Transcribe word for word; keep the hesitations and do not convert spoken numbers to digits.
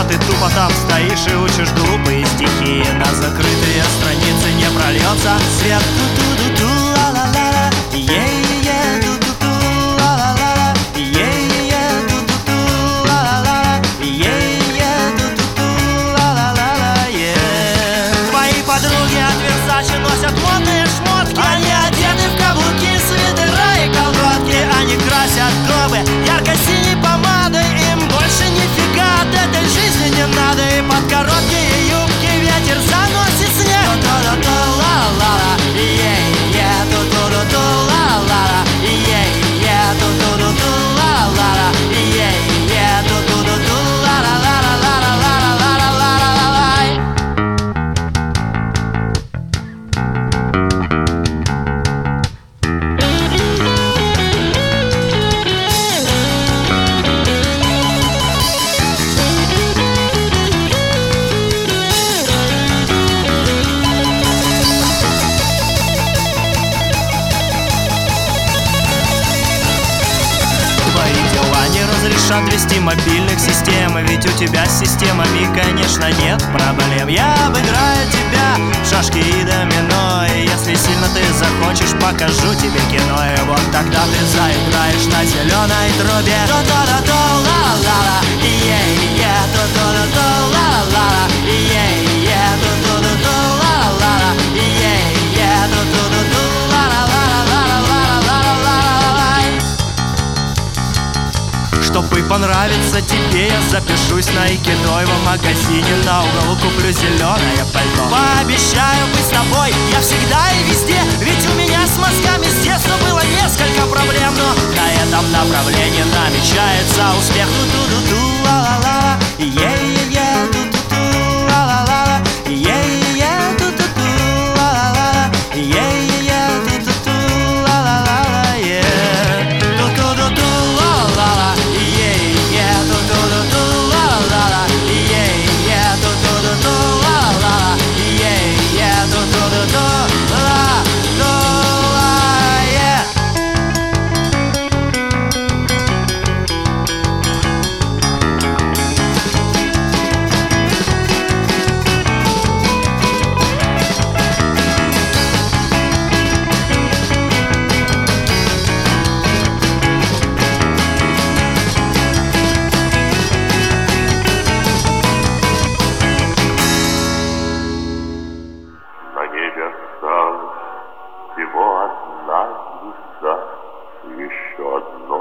ты тупо там стоишь и учишь глупые стихи. На закрытые страницы не прольется свет. Ту-ту-ду-ту, ла-ла-ла-ла, е-е-е, ту-ту-ту, ла-ла-ла-ла, е-е-е, ту-ту-ту, ла-ла-ла-ла, е-е-е, ту-ту-ту, ла-ла-ла-ла, е. Твои подруги от Versace носят модные шмотки. Они одеты в каблуки, свитера и колготки. Они красят губы ярко-синей помадой. Им больше нифига от этой жизни не надо. И под короткие юбки ветер заносит снег. Ту-ту-ту, ла-ла-ла, е-е-е, ту-ту-ту, ла-ла-ла, е-е-е, ту-ту-ту, ла-ла-ла, е-е-е, ту-ту-ту, ла-ла-ла-ла-ла-ла-ла-ла-ла-ла-ла. Разрешат вести мобильных систем. Ведь у тебя с системами, конечно, нет проблем. Я обыграю тебя в шашки и домино. И если сильно ты захочешь, покажу тебе кино. И вот тогда ты заиграешь на зеленой трубе. Ту-ту-ту, ла-ла-ла, е-е-е, ту-ту-ту, ла-ла-ла, е-е-е, ту-ту-ту, ла-ла-ла, е-е-е, ту-ту-ту, ла-ла-ла-ла-ла-ла-ла-ла-ла. Чтобы понравиться тебе, я запишусь на айкидо. И в магазине на углу куплю зеленое пальто. Пообещаю быть с тобой я всегда и везде. Ведь у меня с мозгами с детства было несколько проблем. Но на этом направлении намечается успех. Ту-ту-ту-ту, ла-ла-ла, е-е-е, ту-ту-ту, ла-ла-ла, е-е-е, ту-ту-ту, ла-ла-ла, е-е-е, ту-ту-ту, ла-ла-ла, е. Ту-ту-ту-ту, ла-ла-ла, е-е-е, ту-ту-ту-ту, ла-ла-ла, е-е-е, ту-ту-ту-ту, ла-ла-ла, е-е-е, ту-ту-ту-ту, ла-ла-ла, е. На небе осталась всего одна звезда, еще одно